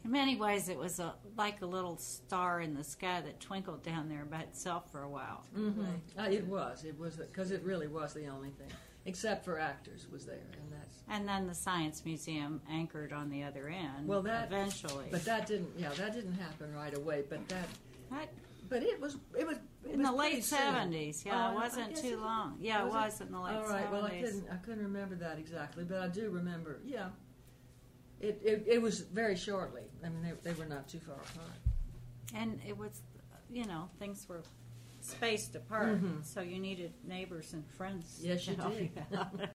In many ways, it was like a little star in the sky that twinkled down there by itself for a while. Mm-hmm. It was because it really was the only thing, except for actors, was there, and that's. And then the Science Museum anchored on the other end. Well, that eventually, but that didn't. Yeah, that didn't happen right away. But But it was in the late 70s. Yeah, it wasn't too it long. Yeah, it was in the late 70s. All right. Well, I couldn't remember that exactly, but I do remember. Yeah, it was very shortly. I mean, they were not too far apart. And it was, things were spaced apart, so you needed neighbors and friends. Yes, you to help did. you out.